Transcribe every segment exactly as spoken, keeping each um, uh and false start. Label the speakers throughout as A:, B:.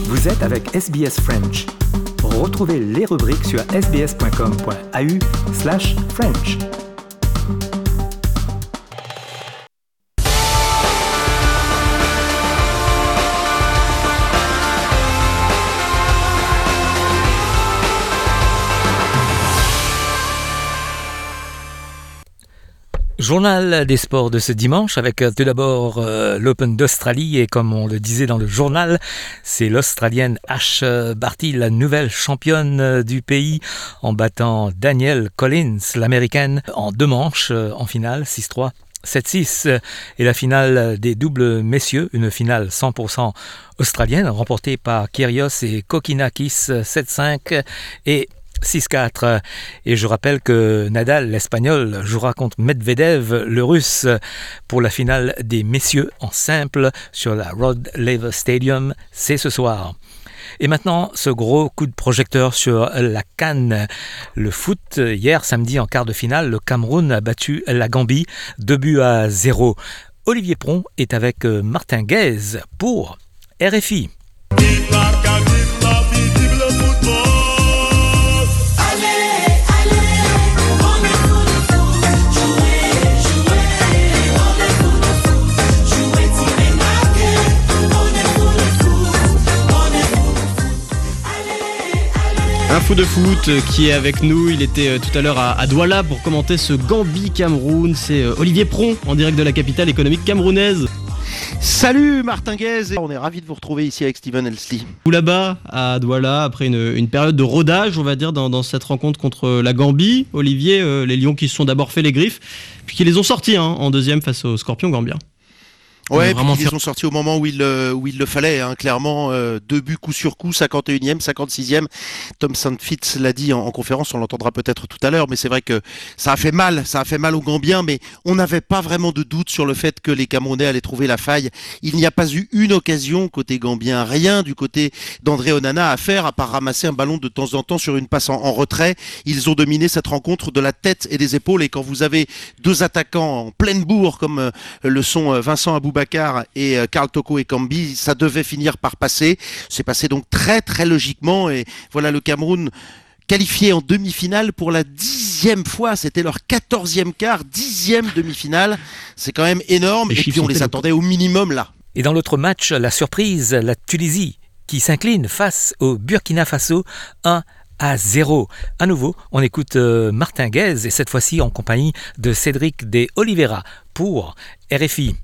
A: Vous êtes avec S B S French. Retrouvez les rubriques sur sbs.com.au slash French.
B: Journal des sports de ce dimanche avec tout d'abord euh, l'Open d'Australie et comme on le disait dans le journal, c'est l'Australienne Ash Barty, la nouvelle championne du pays en battant Danielle Collins, l'américaine, en deux manches euh, en finale, six trois. sept six et la finale des doubles messieurs, une finale cent pour cent australienne remportée par Kyrgios et Kokkinakis sept cinq et six quatre. Et je rappelle que Nadal, l'Espagnol, jouera contre Medvedev, le Russe, pour la finale des messieurs en simple sur la Rod Laver Stadium. C'est ce soir. Et maintenant, ce gros coup de projecteur sur la CAN. Le foot, hier samedi en quart de finale, le Cameroun a battu la Gambie deux buts à zéro. Olivier Pron est avec Martin Guez pour R F I.
C: Un fou de foot qui est avec nous, il était tout à l'heure à Douala pour commenter ce Gambie-Cameroun. C'est Olivier Pron en direct de la capitale économique camerounaise.
D: Salut Martin Guez, on est ravis de vous retrouver ici avec Steven Elsley.
C: Vous là-bas à Douala, après une, une période de rodage, on va dire, dans, dans cette rencontre contre la Gambie. Olivier, euh, les Lions qui se sont d'abord fait les griffes, puis qui les ont sortis hein, en deuxième face aux Scorpions gambiens.
D: Ouais, puis ils sont sortis au moment où il, où il le fallait, hein, clairement, euh, deux buts coup sur coup, cinquante et unième, cinquante-sixième. Tom Saintfitz l'a dit en, en conférence, on l'entendra peut-être tout à l'heure, mais c'est vrai que ça a fait mal, ça a fait mal aux Gambiens, mais on n'avait pas vraiment de doute sur le fait que les Camerounais allaient trouver la faille. Il n'y a pas eu une occasion côté Gambien, rien du côté d'André Onana à faire, à part ramasser un ballon de temps en temps sur une passe en, en retrait. Ils ont dominé cette rencontre de la tête et des épaules, et quand vous avez deux attaquants en pleine bourre, comme euh, le sont Vincent Aboubakar et Karl Toko Ekambi, ça devait finir par passer. C'est passé donc très très logiquement et voilà le Cameroun qualifié en demi-finale pour la dixième fois. C'était leur quatorzième quart, dixième demi-finale. C'est quand même énorme et, et puis on les attendait au minimum là.
B: Et dans l'autre match, la surprise, la Tunisie qui s'incline face au Burkina Faso un à zéro. À nouveau, on écoute euh, Martin Guez et cette fois-ci en compagnie de Cédric de Oliveira pour R F I.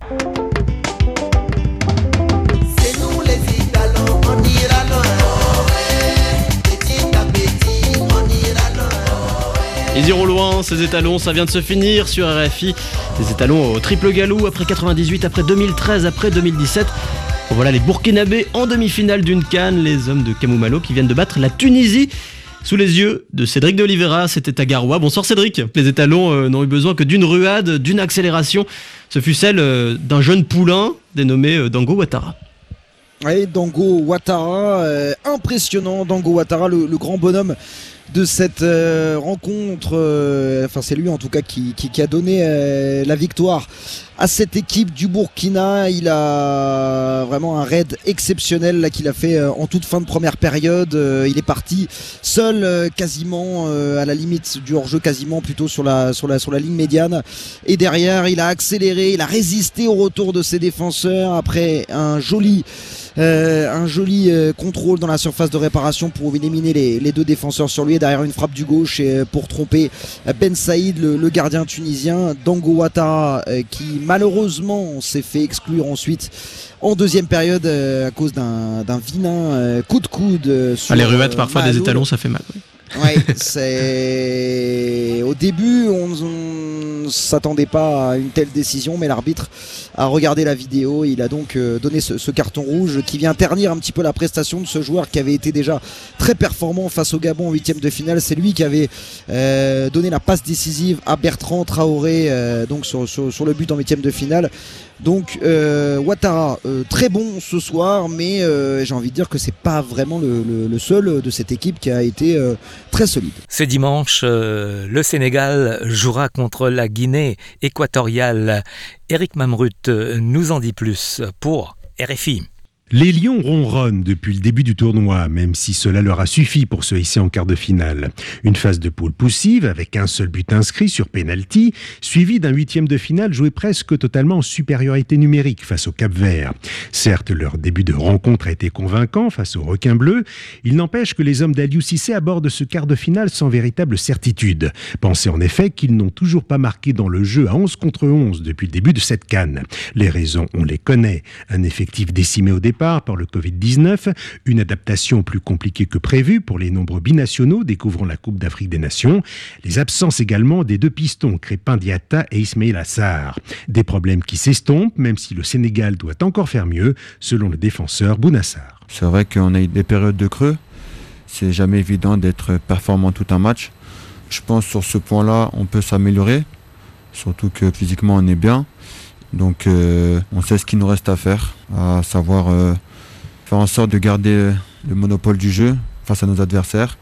C: Ils iront loin, ces étalons, ça vient de se finir sur R F I. Des étalons au triple galop, après quatre-vingt-dix-huit, après deux mille treize, après deux mille dix-sept. Bon, voilà les Burkinabés en demi-finale d'une CAN, les hommes de Kamou qui viennent de battre la Tunisie. Sous les yeux de Cédric de Oliveira, c'était à Garoua. Bonsoir Cédric. Les étalons euh, n'ont eu besoin que d'une ruade, d'une accélération. Ce fut celle euh, d'un jeune poulain dénommé euh, Dango Ouattara.
E: Oui, Dango Ouattara, euh, impressionnant. Dango Ouattara, le, le grand bonhomme de cette euh, rencontre, euh, enfin c'est lui en tout cas qui, qui, qui a donné euh, la victoire à cette équipe du Burkina. Il a vraiment un raid exceptionnel là, qu'il a fait euh, en toute fin de première période. Euh, il est parti seul euh, quasiment euh, à la limite du hors-jeu, quasiment plutôt sur la, sur, la, sur la ligne médiane, et derrière il a accéléré, il a résisté au retour de ses défenseurs après un joli Euh, un joli euh, contrôle dans la surface de réparation pour éliminer les, les deux défenseurs sur lui, et derrière une frappe du gauche et, euh, pour tromper Ben Saïd, le, le gardien tunisien. Dango Ouattara euh, qui malheureusement s'est fait exclure ensuite en deuxième période euh, à cause d'un, d'un vilain euh, coup de coude euh, sur,
C: ah, les ruettes euh, parfois
E: Mahaloul.
C: Des étalons ça fait mal. Oui.
E: Ouais, c'est au début on ne s'attendait pas à une telle décision, mais l'arbitre a regardé la vidéo et il a donc donné ce, ce carton rouge qui vient ternir un petit peu la prestation de ce joueur qui avait été déjà très performant face au Gabon en huitième de finale. C'est lui qui avait euh, donné la passe décisive à Bertrand Traoré euh, donc sur, sur, sur le but en huitième de finale. Donc euh, Ouattara euh, très bon ce soir, mais euh, j'ai envie de dire que c'est pas vraiment le, le, le seul de cette équipe qui a été euh, très solide.
B: Ce dimanche, euh, le Sénégal jouera contre la Guinée équatoriale. Eric Mamrut nous en dit plus pour R F I.
F: Les Lions ronronnent depuis le début du tournoi, même si cela leur a suffi pour se hisser en quart de finale. Une phase de poule poussive avec un seul but inscrit sur pénalty, suivi d'un huitième de finale joué presque totalement en supériorité numérique face au Cap-Vert. Certes, leur début de rencontre a été convaincant face aux requins bleus. Il n'empêche que les hommes d'Aliou Cissé abordent ce quart de finale sans véritable certitude. Pensez en effet qu'ils n'ont toujours pas marqué dans le jeu à onze contre onze depuis le début de cette CAN. Les raisons, on les connaît. Un effectif décimé au départ par le covid dix-neuf, une adaptation plus compliquée que prévu pour les nombreux binationaux découvrant la Coupe d'Afrique des Nations, les absences également des deux pistons, Crépin Diatta et Ismaïla Sarr. Des problèmes qui s'estompent, même si le Sénégal doit encore faire mieux, selon le défenseur Bouna Sarr.
G: C'est vrai qu'on a eu des périodes de creux, c'est jamais évident d'être performant tout un match. Je pense que sur ce point-là, on peut s'améliorer, surtout que physiquement on est bien. Donc euh, on sait ce qu'il nous reste à faire, à savoir euh, faire en sorte de garder euh, le monopole du jeu face à nos adversaires.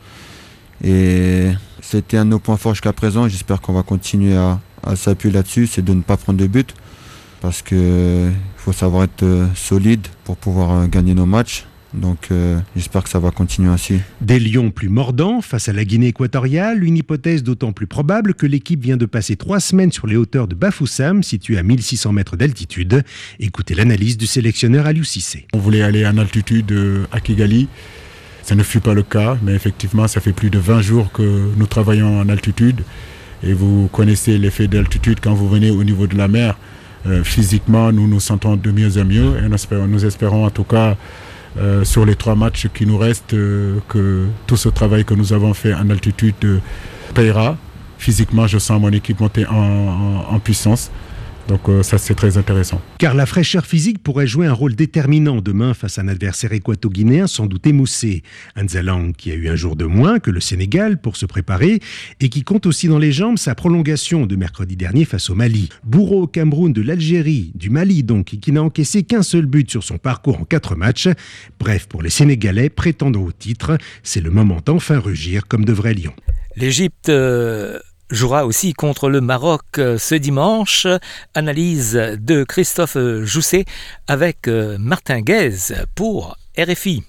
G: Et c'était un de nos points forts jusqu'à présent. J'espère qu'on va continuer à, à s'appuyer là-dessus, c'est de ne pas prendre de but. Parce qu'il euh, faut savoir être euh, solide pour pouvoir euh, gagner nos matchs. Donc euh, j'espère que ça va continuer ainsi.
F: Des Lions plus mordants face à la Guinée équatoriale, une hypothèse d'autant plus probable que l'équipe vient de passer trois semaines sur les hauteurs de Bafoussam, situé à mille six cents mètres d'altitude. Écoutez l'analyse du sélectionneur Aliou Cissé.
H: On voulait aller en altitude à Kigali. Ça ne fut pas le cas, mais effectivement, ça fait plus de vingt jours que nous travaillons en altitude. Et vous connaissez l'effet d'altitude quand vous venez au niveau de la mer. Euh, physiquement, nous nous sentons de mieux en mieux. Et nous espérons, nous espérons en tout cas, Euh, sur les trois matchs qui nous restent, euh, que tout ce travail que nous avons fait en altitude euh, payera. Physiquement, je sens mon équipe monter en, en, en puissance. Donc euh, ça, c'est très intéressant.
F: Car la fraîcheur physique pourrait jouer un rôle déterminant demain face à un adversaire équato-guinéen sans doute émoussé. Nzalang qui a eu un jour de moins que le Sénégal pour se préparer et qui compte aussi dans les jambes sa prolongation de mercredi dernier face au Mali. Bourreau au Cameroun de l'Algérie, du Mali donc, qui n'a encaissé qu'un seul but sur son parcours en quatre matchs. Bref, pour les Sénégalais prétendant au titre, c'est le moment d'enfin rugir comme de vrais lions.
B: L'Égypte euh... jouera aussi contre le Maroc ce dimanche. Analyse de Christophe Jousset avec Martin Guez pour R F I.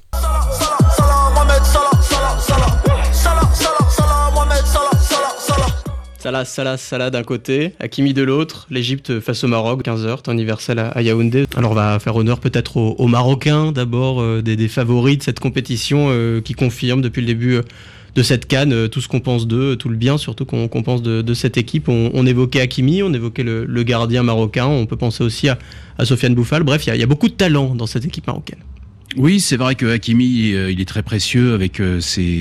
C: Salah, Salah, Salah d'un côté, Hakimi de l'autre, l'Égypte face au Maroc, quinze heures, temps universel à Yaoundé. Alors on va faire honneur peut-être aux, aux Marocains d'abord, euh, des, des favoris de cette compétition euh, qui confirment depuis le début euh, de cette CAN, euh, tout ce qu'on pense d'eux, tout le bien surtout qu'on, qu'on pense de, de cette équipe. On, on évoquait Hakimi, on évoquait le, le gardien marocain, on peut penser aussi à, à Sofiane Bouffal. Bref, il y, y a beaucoup de talent dans cette équipe marocaine.
I: Oui, c'est vrai que Hakimi, euh, il est très précieux avec euh,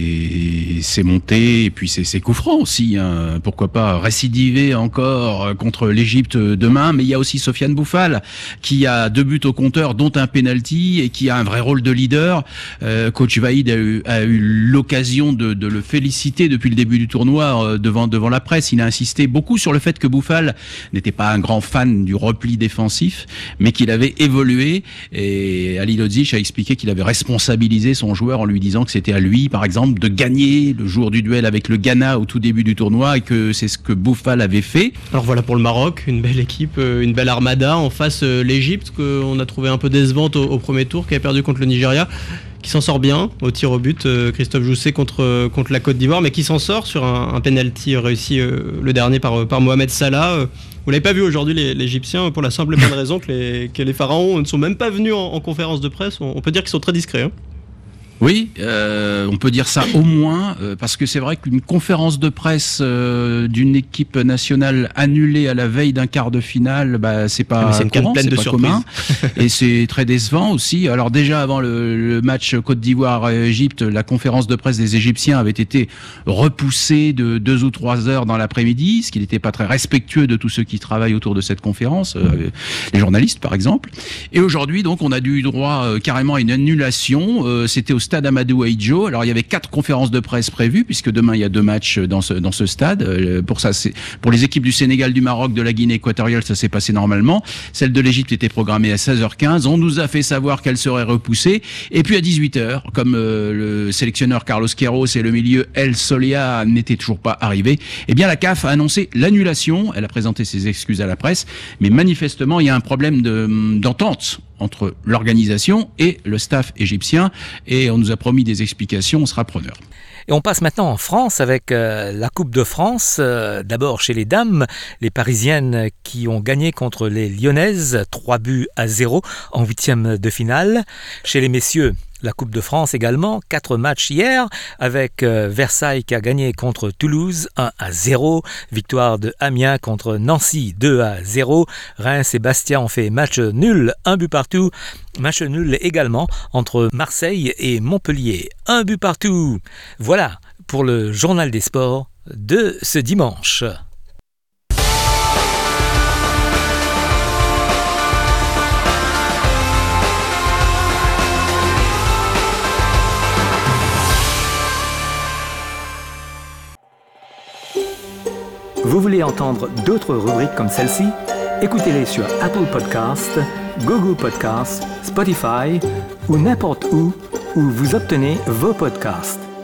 I: ses, ses montées et puis ses, ses coups francs aussi. Hein. Pourquoi pas récidiver encore contre l'Égypte demain. Mais il y a aussi Sofiane Bouffal qui a deux buts au compteur, dont un penalty et qui a un vrai rôle de leader. Euh, Coach Vaïd a eu, a eu l'occasion de, de le féliciter depuis le début du tournoi euh, devant, devant la presse. Il a insisté beaucoup sur le fait que Bouffal n'était pas un grand fan du repli défensif, mais qu'il avait évolué. Et Ali Lodzic a expliqué qu'il avait responsabilisé son joueur en lui disant que c'était à lui, par exemple, de gagner le jour du duel avec le Ghana au tout début du tournoi et que c'est ce que Bouffal avait fait.
C: Alors voilà pour le Maroc, une belle équipe, une belle armada. En face, l'Égypte, qu'on a trouvé un peu décevante au, au premier tour, qui a perdu contre le Nigeria, qui s'en sort bien au tir au but, Christophe Jousset contre, contre la Côte d'Ivoire, mais qui s'en sort sur un, un penalty réussi euh, le dernier par, par Mohamed Salah. Vous l'avez pas vu aujourd'hui, les, les Égyptiens, pour la simple et bonne raison que les, que les pharaons ne sont même pas venus en, en conférence de presse. On, on peut dire qu'ils sont très discrets. Hein.
I: Oui, euh, on peut dire ça au moins, euh, parce que c'est vrai qu'une conférence de presse euh, d'une équipe nationale annulée à la veille d'un quart de finale, bah, c'est pas,
C: c'est une
I: courant,
C: pleine
I: c'est
C: de
I: pas
C: surprises.
I: commun, et c'est très décevant aussi. Alors déjà avant le, le match Côte d'Ivoire-Égypte, la conférence de presse des Égyptiens avait été repoussée de deux ou trois heures dans l'après-midi, ce qui n'était pas très respectueux de tous ceux qui travaillent autour de cette conférence, euh, les journalistes par exemple. Et aujourd'hui donc on a eu droit euh, carrément à une annulation. Euh, c'était au stade Amadou Ahidjo. Alors il y avait quatre conférences de presse prévues puisque demain il y a deux matchs dans ce dans ce stade. Euh, pour ça, c'est pour les équipes du Sénégal, du Maroc, de la Guinée équatoriale, ça s'est passé normalement. Celle de l'Égypte était programmée à seize heures quinze. On nous a fait savoir qu'elle serait repoussée. Et puis à dix-huit heures, comme euh, le sélectionneur Carlos Queiroz et le milieu El Solia n'étaient toujours pas arrivés, eh bien la C A F a annoncé l'annulation. Elle a présenté ses excuses à la presse, mais manifestement il y a un problème de d'entente entre l'organisation et le staff égyptien. Et on nous a promis des explications, on sera preneur.
B: Et on passe maintenant en France avec euh, la Coupe de France. Euh, d'abord chez les dames, les Parisiennes qui ont gagné contre les Lyonnaises, trois buts à zéro en huitième de finale. Chez les messieurs, la Coupe de France également, quatre matchs hier avec euh, Versailles qui a gagné contre Toulouse un à zéro, victoire de Amiens contre Nancy deux à zéro, Reims et Bastia ont fait match nul, un but partout, match nul également entre Marseille et Montpellier, un but partout. Voilà pour le journal des sports de ce dimanche.
A: Vous voulez entendre d'autres rubriques comme celle-ci? Écoutez-les sur Apple Podcasts, Google Podcasts, Spotify ou n'importe où où vous obtenez vos podcasts.